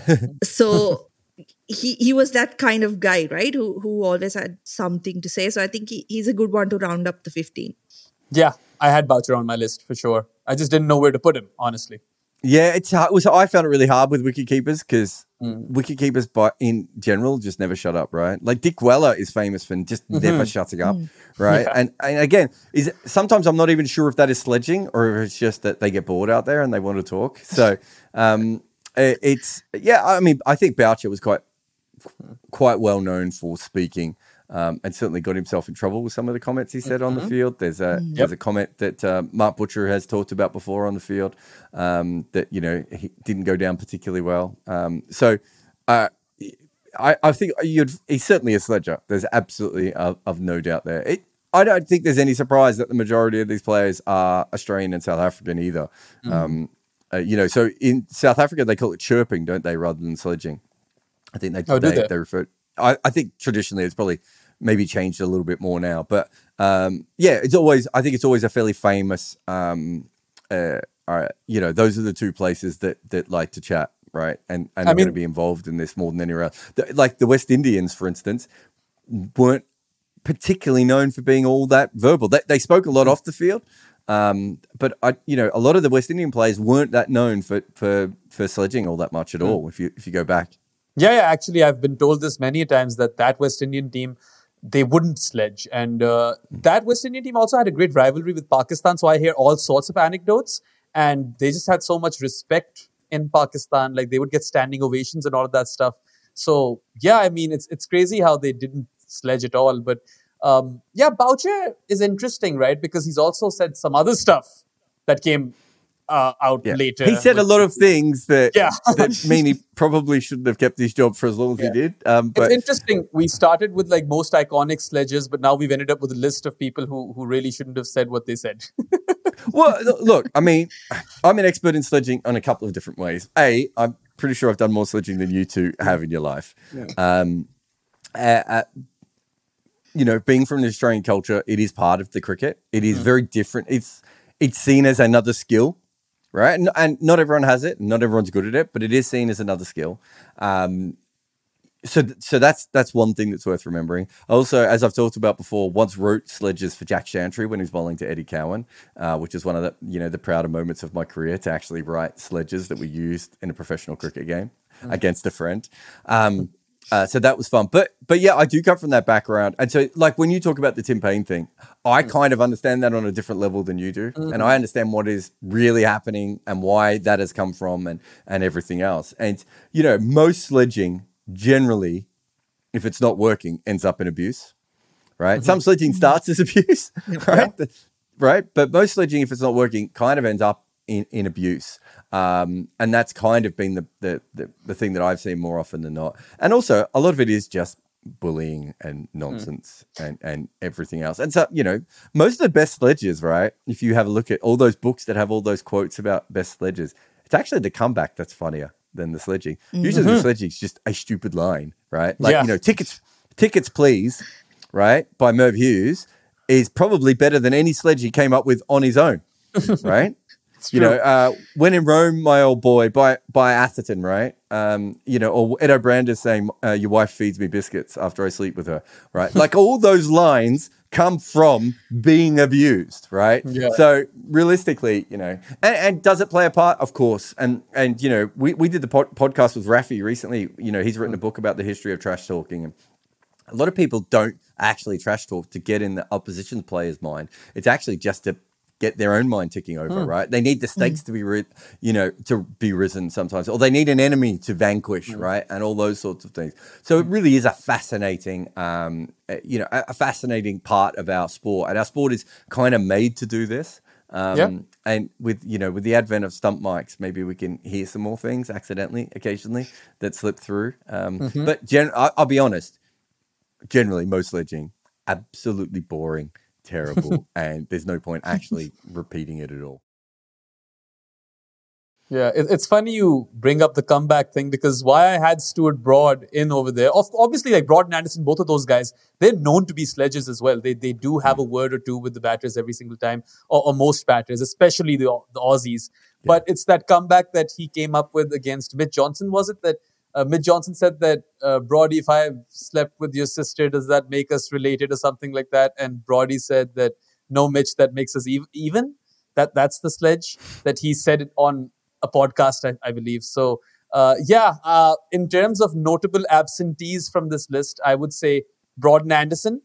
so he he was that kind of guy, right, who who always had something to say. So I think he, he's a good one to round up the fifteen. Yeah, I had Boucher on my list for sure. I just didn't know where to put him, honestly. Yeah, it's hard. It was, I found it really hard with wicket keepers because wicket keepers, by in general, just never shut up, right? Like Dick Weller is famous for just never shutting up, right? Yeah. And and again, is it, sometimes I'm not even sure if that is sledging or if it's just that they get bored out there and they want to talk. So um, it- it's yeah. I mean, I think Boucher was quite quite well known for speaking. Um, and certainly got himself in trouble with some of the comments he said on the field. There's a there's a comment that uh, Mark Butcher has talked about before on the field um, that you know he didn't go down particularly well. Um, so uh, I, I think you'd he's certainly a sledger. There's absolutely uh, of no doubt there. It, I don't think there's any surprise that the majority of these players are Australian and South African either. Um, uh, you know, so in South Africa they call it chirping, don't they, rather than sledging? I think they Oh, do they, they? they refer. I, I think traditionally it's probably maybe changed a little bit more now, but um, yeah, it's always. I think it's always a fairly famous. Um, uh, uh, you know, those are the two places that that like to chat, right? And and I are going to mean- be involved in this more than anywhere else. The- like the West Indians, for instance, weren't particularly known for being all that verbal. They they spoke a lot off the field. Um, but I, you know, a lot of the West Indian players weren't that known for for for sledging all that much at all. If you if you go back. Yeah, yeah. Actually, I've been told this many times that that West Indian team, they wouldn't sledge. And uh, that West Indian team also had a great rivalry with Pakistan. So I hear all sorts of anecdotes. And they just had so much respect in Pakistan. Like they would get standing ovations and all of that stuff. So yeah, I mean, it's it's crazy how they didn't sledge at all. But um, yeah, Boucher is interesting, right? Because he's also said some other stuff that came uh, out Yeah. later. He said a with- lot of things that Yeah. that mean he probably shouldn't have kept his job for as long as Yeah. he did. Um, but It's interesting. We started with like most iconic sledges, but now we've ended up with a list of people who who really shouldn't have said what they said. well, look, I mean, I'm an expert in sledging on a couple of different ways. A, I'm pretty sure I've done more sledging than you two have in your life. Um, uh, uh, you know, being from the Australian culture, it is part of the cricket. It is very different. It's it's seen as another skill, right? And, and not everyone has it, not everyone's good at it, but it is seen as another skill. Um, so, so that's that's one thing that's worth remembering. Also, as I've talked about before, once wrote sledges for Jack Chantry when he was bowling to Eddie Cowan, uh, which is one of the you know the prouder moments of my career to actually write sledges that were used in a professional cricket game mm. against a friend. Um, Uh, so that was fun. But but yeah, I do come from that background. And so like when you talk about the Tim Paine thing, I kind of understand that on a different level than you do. Mm-hmm. And I understand what is really happening and why that has come from and, and everything else. And, you know, most sledging generally, if it's not working, ends up in abuse, right? Mm-hmm. Some sledging starts as abuse, right? Yeah. Right. But most sledging, if it's not working, kind of ends up in, in abuse. Um, and that's kind of been the, the, the, the thing that I've seen more often than not. And also a lot of it is just bullying and nonsense mm. and, and everything else. And so, you know, most of the best sledges, right? If you have a look at all those books that have all those quotes about best sledges, it's actually the comeback that's funnier than the sledging. Mm-hmm. Usually the sledging is just a stupid line, right? Like, yeah. you know, tickets, tickets, please, right? By Merv Hughes is probably better than any sledge he came up with on his own, right? You know, uh, when in Rome, my old boy, by by Atherton, right? Um, you know, or Ed O'Brandis saying, uh, "Your wife feeds me biscuits after I sleep with her," right? Like all those lines come from being abused, right? Yeah. So realistically, you know, and, and does it play a part? Of course. And and you know, we we did the pod- podcast with Rafi recently. You know, he's written a book about the history of trash talking, and a lot of people don't actually trash talk to get in the opposition player's mind. It's actually just to get their own mind ticking over, mm. right? They need the stakes mm. to be, ri- you know, to be risen sometimes, or they need an enemy to vanquish, mm. right? And all those sorts of things. So it really is a fascinating, um, you know, a, a fascinating part of our sport, and our sport is kind of made to do this. Um, yep. And with, you know, with the advent of stump mics, maybe we can hear some more things accidentally, occasionally that slip through. Um, mm-hmm. But gen- I- I'll be honest, generally most sledging, absolutely boring. Terrible, and there's no point actually repeating it at all. Yeah, it, it's funny you bring up the comeback thing, because why I had Stuart Broad in over there, obviously like Broad and Anderson, both of those guys, they're known to be sledges as well. They they do have a word or two with the batters every single time, or, or most batters, especially the the Aussies. Yeah. But it's that comeback that he came up with against Mitch Johnson, was it? That uh, Mitch Johnson said that, uh, Brody, if I slept with your sister, does that make us related or something like that? And Brody said that, no, Mitch, that makes us ev- even. That That's the sledge that he said it on a podcast, I, I believe. So, uh, yeah, uh, in terms of notable absentees from this list, I would say Broad and Anderson,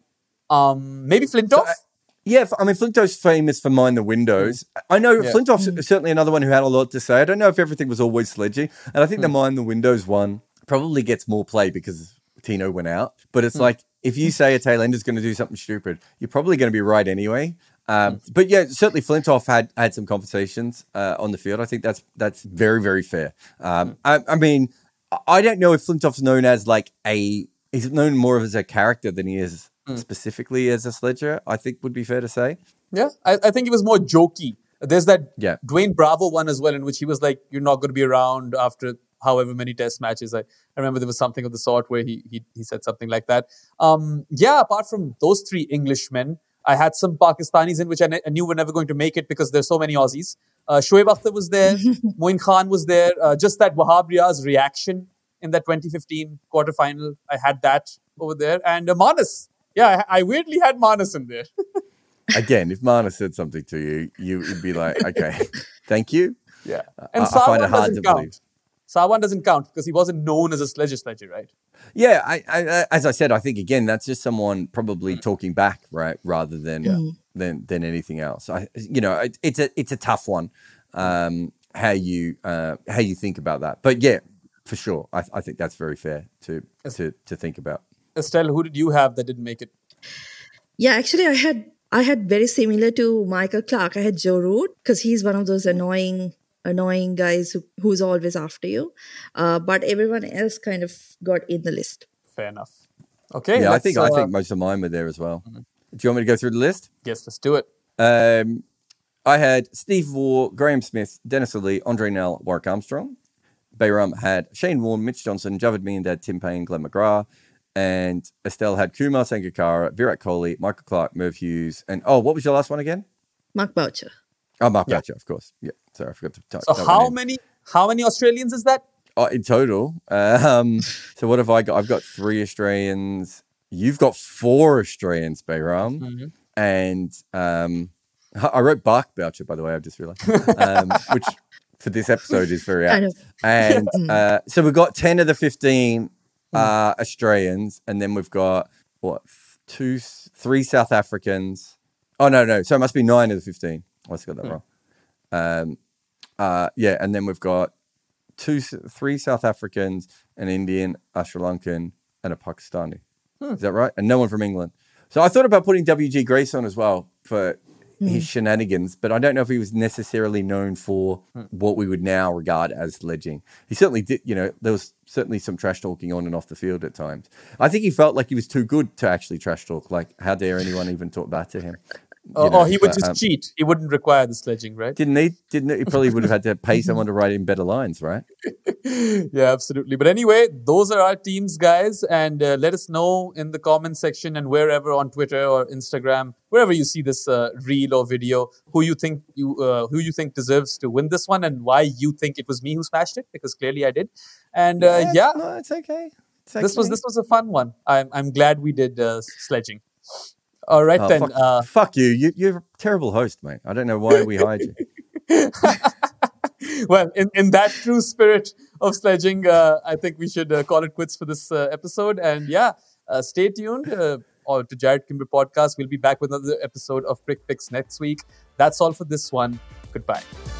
um, maybe Flintoff. So, uh, yeah, I mean, Flintoff's famous for Mind the Windows. I know yeah. Flintoff's mm. certainly another one who had a lot to say. I don't know if everything was always sledgy. And I think mm. the Mind the Windows one probably gets more play because Tino went out. But it's mm. like, if you say a tail ender's going to do something stupid, you're probably going to be right anyway. Um, mm. But yeah, certainly Flintoff had had some conversations uh, on the field. I think that's that's very, very fair. Um, mm. I, I mean, I don't know if Flintoff's known as like a, he's known more as a character than he is mm. specifically as a sledger, I think would be fair to say. Yeah, I, I think he was more jokey. There's that yeah. Dwayne Bravo one as well, in which he was like, you're not going to be around after however many test matches. I, I remember there was something of the sort where he he, he said something like that. Um, yeah, apart from those three Englishmen, I had some Pakistanis in which I, ne- I knew were never going to make it because there's so many Aussies. Uh, Shoaib Akhtar was there. Moin Khan was there. Uh, just that Wahab Riaz reaction in that twenty fifteen quarterfinal, I had that over there. And uh, Manas. Yeah, I, I weirdly had Manas in there. Again, if Manas said something to you, you would be like, okay, thank you. Yeah. And I, I find it hard to count. believe. Sawan doesn't count because he wasn't known as a sledger sledger, right? Yeah, I, I, as I said, I think again that's just someone probably mm. talking back, right, rather than yeah. than than anything else. I, you know, it, it's a it's a tough one, um, how you uh, how you think about that. But yeah, for sure, I, I think that's very fair to to to think about. Estelle, who did you have that didn't make it? Yeah, actually, I had I had very similar to Michael Clarke. I had Joe Root because he's one of those annoying. annoying guys who, who's always after you. Uh, but everyone else kind of got in the list. Fair enough. Okay. Yeah, I think uh, I think most of mine were there as well. Mm-hmm. Do you want me to go through the list? Yes, let's do it. Um, I had Steve Waugh, Graham Smith, Dennis Lee, Andre Nell, Warwick Armstrong. Bayram had Shane Warne, Mitch Johnson, Javed Miandad, Tim Paine, Glenn McGrath. And Estelle had Kumar Sangakkara, Virat Kohli, Michael Clarke, Merv Hughes. And, oh, what was your last one again? Mark Boucher. Oh, Mark yeah. Boucher, of course. Yeah. Sorry, I forgot to t- So tell how my name. many how many Australians is that? Oh, in total. Um, so what have I got? I've got three Australians. You've got four Australians, Bayram. Mm-hmm. And um, I wrote Bark Boucher, by the way, I've just realized, um, which for this episode is very I apt. know. And uh, so we've got ten of the fifteen uh, Australians, and then we've got, what, two, three South Africans. Oh, no, no. So it must be nine of the fifteen. I must have got that wrong. Um, uh, yeah, and then we've got two, three South Africans, an Indian, a Sri Lankan, and a Pakistani. Hmm. Is that right? And no one from England. So I thought about putting W G Grace on as well for mm. his shenanigans, but I don't know if he was necessarily known for mm. what we would now regard as sledging. He certainly did, you know, there was certainly some trash talking on and off the field at times. I think he felt like he was too good to actually trash talk. Like, how dare anyone even talk back to him? Oh, know, or he would but, just um, cheat. He wouldn't require the sledging, right? Didn't he? Didn't he? He probably would have had to pay someone to write in better lines, right? Yeah, absolutely. But anyway, those are our teams, guys. And uh, let us know in the comment section and wherever on Twitter or Instagram, wherever you see this uh, reel or video, who you think you uh, who you think deserves to win this one and why you think it was me who smashed it, because clearly I did. And uh, yeah, yeah, no, it's okay. It's okay. this was this was a fun one. I'm I'm glad we did uh, sledging. All right, oh, then. Fuck, uh, fuck you. you. You're a terrible host, mate. I don't know why we hired you. Well, in, in that true spirit of sledging, uh, I think we should uh, call it quits for this uh, episode. And yeah, uh, stay tuned uh, or to Jared Kimber Podcast. We'll be back with another episode of Prick Picks next week. That's all for this one. Goodbye.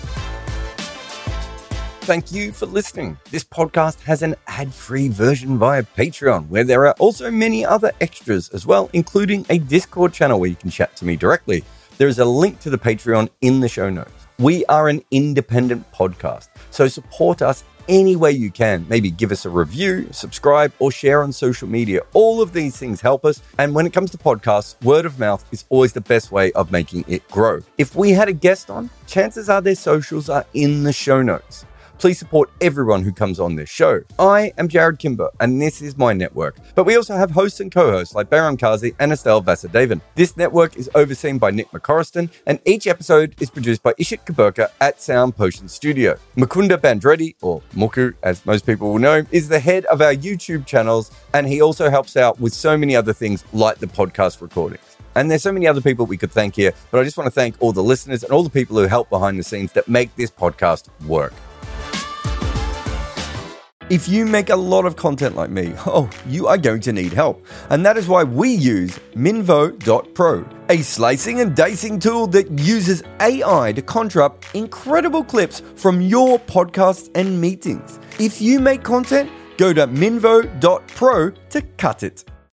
Thank you for listening. This podcast has an ad-free version via Patreon, where there are also many other extras as well, including a Discord channel where you can chat to me directly. There is a link to the Patreon in the show notes. We are an independent podcast, so support us any way you can. Maybe give us a review, subscribe, or share on social media. All of these things help us. And when it comes to podcasts, word of mouth is always the best way of making it grow. If we had a guest on, chances are their socials are in the show notes. Please support everyone who comes on this show. I am Jared Kimber, and this is my network. But we also have hosts and co-hosts like Bayram Kazi and Estelle Vasudevan. This network is overseen by Nick McCorriston, and each episode is produced by Ishit Kaburka at Sound Potion Studio. Mukunda Bandretti, or Muku as most people will know, is the head of our YouTube channels, and he also helps out with so many other things like the podcast recordings. And there's so many other people we could thank here, but I just want to thank all the listeners and all the people who help behind the scenes that make this podcast work. If you make a lot of content like me, oh, you are going to need help. And that is why we use Minvo dot pro, a slicing and dicing tool that uses A I to conjure up incredible clips from your podcasts and meetings. If you make content, go to Minvo dot pro to cut it.